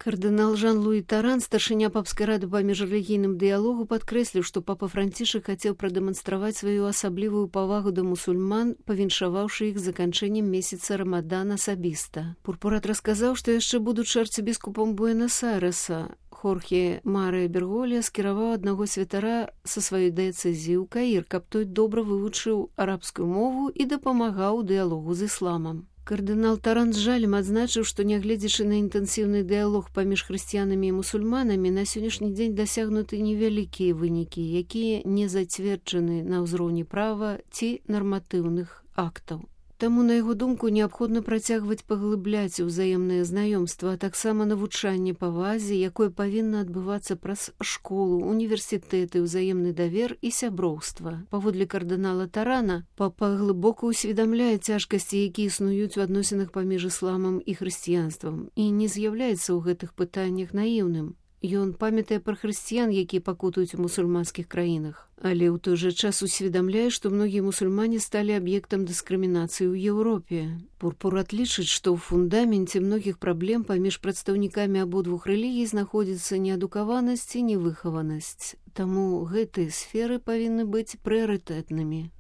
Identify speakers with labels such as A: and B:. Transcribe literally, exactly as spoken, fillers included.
A: Кардынал Жан-Луі Таран, старшыня папскай рады па міжрэлігійным дыялогу, падкрэсліў, што папа Францішак хацеў прадэманстраваць сваю асаблівую павагу да мусульман, павіншаваўшы іх заканчэннем месяца Рамадан асабіста. Пурпурат расказаў, што яшчэ будучы арцыбіскупам Буэнас-Айрэса, Хорхе Марыя Берголя скіраваў аднаго святара са сваёй дыяцэзіі ў Каір, каб той добра вывучыў арабскую мову і дапамагаў у дыялогу з ісламам. Кардынал Таран з жалем адзначыў, што нягледзячы на інтэнсіўны дыялог паміж хрысціянамі і мусульманамі, на сённяшні дзень дасягнуты невялікія вынікі, якія не зацверджаны на ўзроўні права ці нарматыўных актаў. Таму, на яго думку, неабходна працягваць паглыбляць узаемнае знаёмства, а таксама навучанне павазе, якое павінна адбывацца праз школу, універсітэты, ўзаемны давер і сяброўства. Паводле кардынала Тарана, папа глыбока ўсведамляе цяжкасці, якія існуюць у адносінах паміж ісламам і хрысціянствам, і не з'яўляецца ў гэтых пытаннях наіўным. Ён памятае пра хрысціян, якія пакутуюць у мусульманскіх краінах, але ў той жа час усведамляе, што многія мусульмане сталі аб'ектам дыскрымінацыі ў Еўропе. Пурпурат лічыць, што ў фундаменце многіх праблем паміж прадстаўнікамі абодвух рэлігій знаходзіцца неадукаванасць і невыхаванасць. Таму гэтыя сферы павінны быць прыярытэтнымі.